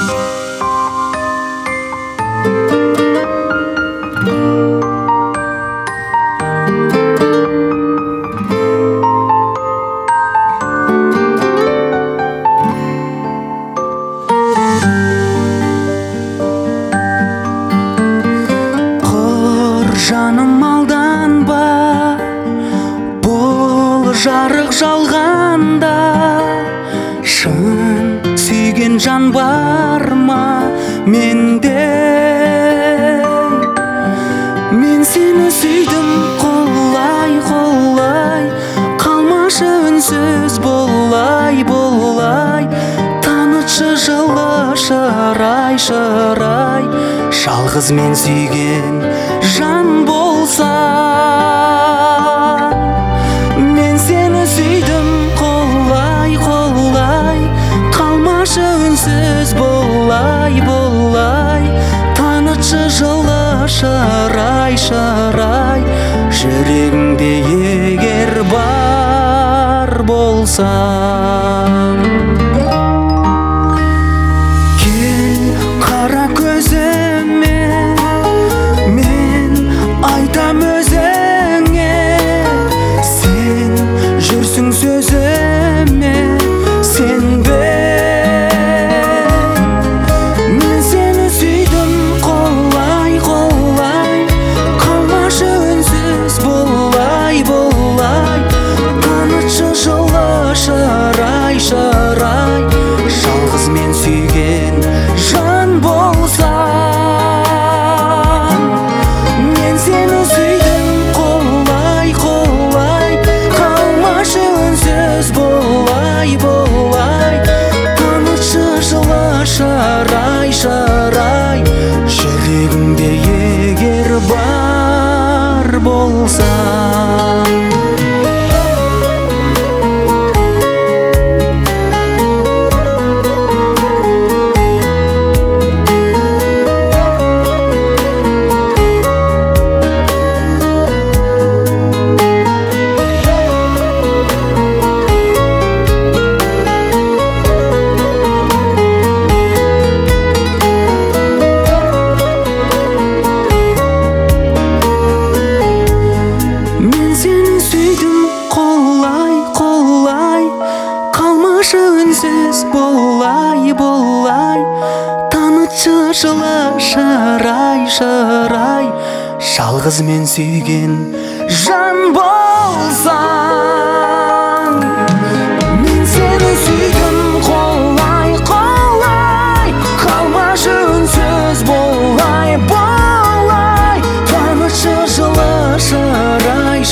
Жаным алданба, бұл жарық жалғанда. Шын сүйген жан бар ма менде? Мен сені сүйдім қолай, қалмашы үнсіз болай. Танытшы жылы шырай, жалғыз мен сүйген жан болса. Мен сені сүйдім қолай, қалмашы үнсіз болай. Танытшы жылы шырай, жүрегіңде егер бар болса. Кел қара көзіме, мен айтам өзіңе. Сен жүрсің сөзіме сенбе. Мен сені сүйдім қолай, қалмашы үнсіз болай. Танытшы жылы шырай, жалғыз мен сүйген жан болса. Мен сені сүйдім қолай, қалмашы үнсіз болай. Танытшы жылы шырай, жүрегіңде егер бар болса. Қалмашы үнсіз болай. Танытшы жылы шырай, жалғыз мен сүйген жан болса. Мен сені сүйдім қолай, қалмашы үнсіз болай. Танытшы жылы шырай,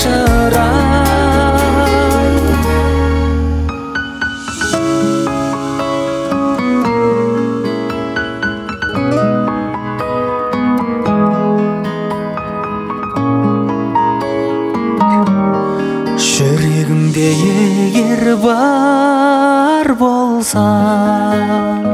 жүрегіңде егер бар болса.